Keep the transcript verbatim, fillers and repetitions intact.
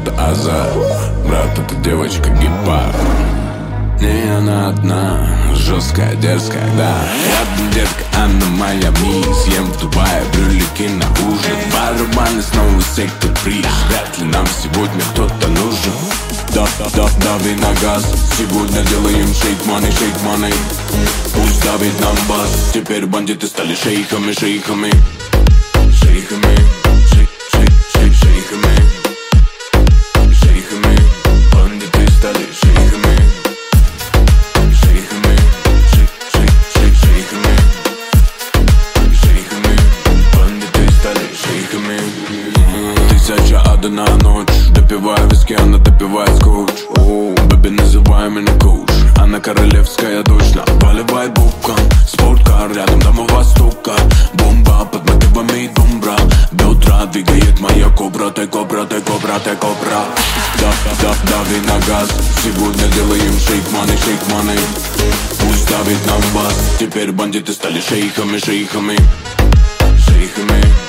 это азарт. Брат, эта девочка гепард. Не она одна, жесткая, дерзкая, да. Рядом детка, она моя мисс. Ем в Дубае брюлики на ужин. Барабаны снова сектор приз. Вряд ли нам сегодня кто-то нужен. Да, да, дави на газ. Сегодня делаем шейк money, шейк money. Пусть давит нам бас. Теперь бандиты стали шейхами, шейхами. Шейхами, шейх, шейх, шейх, шейхами. Шейхами, бандиты стали шейхами. Шейхами, шейх, шейх, шейх, шейхами. Шейхами, бандиты стали шейхами. Тысяча одна ночь. Допивая виски, она допивает скотч. Оу, бэби, называй меня коуч. Она королевская дочь, наливает букан. Спорткар, рядом дома востока. Бомба под мотивами думбра. Бедра двигает моя кобра. Ты кобра, ты кобра, ты кобра. Да, да, дави на газ. Сегодня делаем шейк money, шейк money. Пусть давит нам бас. Теперь бандиты стали шейхами, шейхами. Шейхами.